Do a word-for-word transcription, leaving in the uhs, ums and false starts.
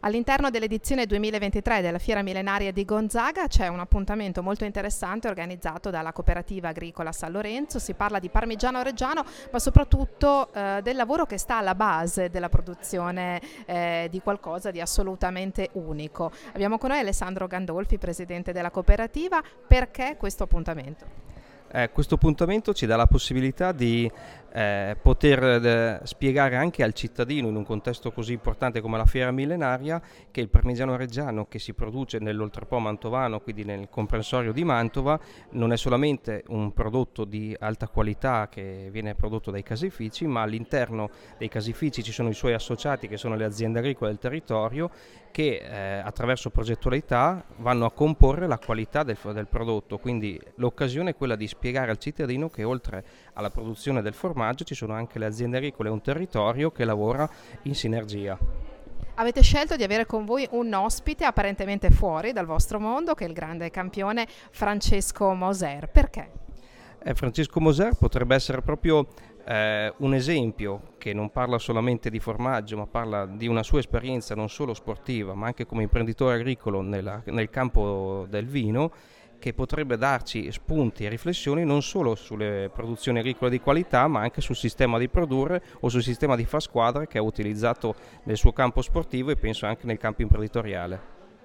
All'interno dell'edizione duemilaventitré della Fiera Millenaria di Gonzaga c'è un appuntamento molto interessante organizzato dalla Cooperativa Agricola San Lorenzo. Si parla di Parmigiano Reggiano, ma soprattutto eh, del lavoro che sta alla base della produzione eh, di qualcosa di assolutamente unico. Abbiamo con noi Alessandro Gandolfi, presidente della cooperativa. Perché questo appuntamento? Eh, questo appuntamento ci dà la possibilità di eh, poter eh, spiegare anche al cittadino, in un contesto così importante come la Fiera Millenaria, che il Parmigiano Reggiano che si produce nell'Oltrepò mantovano, quindi nel comprensorio di Mantova, non è solamente un prodotto di alta qualità che viene prodotto dai caseifici, ma all'interno dei caseifici ci sono i suoi associati, che sono le aziende agricole del territorio, che eh, attraverso progettualità vanno a comporre la qualità del, del prodotto. Quindi l'occasione è quella di spiegare al cittadino che oltre alla produzione del formaggio ci sono anche le aziende agricole e un territorio che lavora in sinergia. Avete scelto di avere con voi un ospite apparentemente fuori dal vostro mondo, che è il grande campione Francesco Moser. Perché? Eh, Francesco Moser potrebbe essere proprio eh, un esempio che non parla solamente di formaggio, ma parla di una sua esperienza non solo sportiva, ma anche come imprenditore agricolo nella, nel campo del vino, che potrebbe darci spunti e riflessioni non solo sulle produzioni agricole di qualità, ma anche sul sistema di produrre o sul sistema di far squadre che ha utilizzato nel suo campo sportivo e penso anche nel campo imprenditoriale.